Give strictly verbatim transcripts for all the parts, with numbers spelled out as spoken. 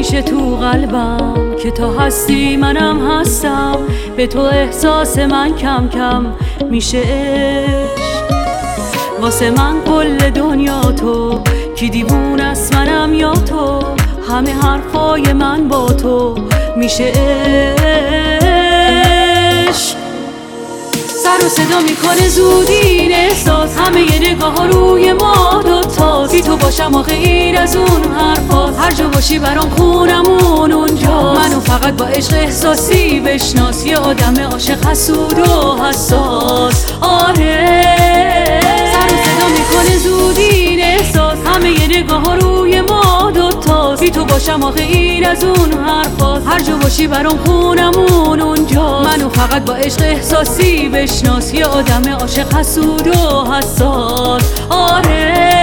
همیشه تو قلبم که تا هستی منم هستم، به تو احساس من کم کم میشه عشق. واسه من کل دنیا تو، کی دیوون است منم یا تو، همه حرفای من با تو میشه عشق. سر و صدا میکنه زودی این احساس، همه ی نگاه ها روی ما دوتا، بی تو باشم آخه غیر از اون حرفات، هر جا باشی برام خونمون اونجا. منو فقط با عشق احساسی بشناس، یه آدم عاشق حسود و حساس. آره سر و صدا میکنه زودی این احساس، همه ی نگاه ها روی ما دوتا، بی تو باشم آخه غیر از اون حرفات، هر جا باشی برام خونمون اونجا. منو فقط با عشق احساسی بشناس، یه آدم عاشق حسود و حساس. آره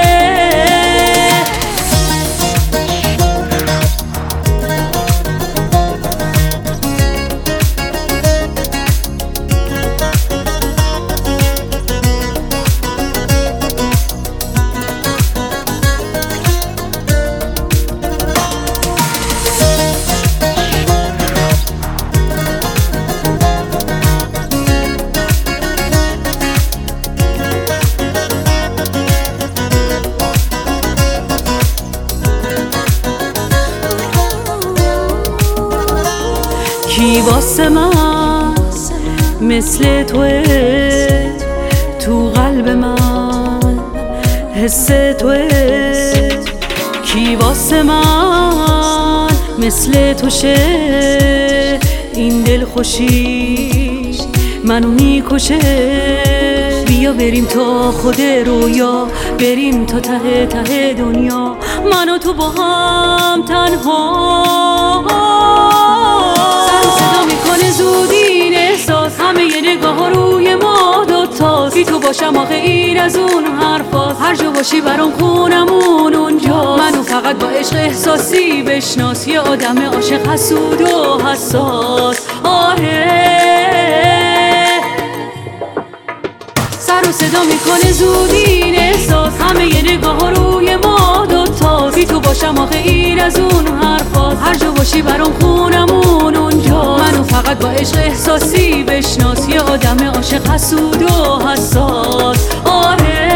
کی واسه من مثل توه، تو قلب من حس توه. کی واسه من مثل توشه، این دل خوشی منو میکشه. بیا بریم تا خود رویا، بریم تا ته ته دنیا، من و تو با هم تنها. زودی این احساس، همه ی نگاه ها روی ما دوتا، بی تو باشم آخه غیر از اون حرفات، هر جا باشی برام خونمون اونجا. منو فقط با عشق احساسی بشناس، یه آدم عاشق حسود و حساس. آره سر و صدا میکنه زودی این احساس، همه ی نگاه ها روی ما دوتا، بی تو باشم آخه غیر از اون حرفات، هر جا باشی برام خونمون اونجا. منو فقط با عشق احساسی بشناس، یه آدم عاشق حسود و حساس. آره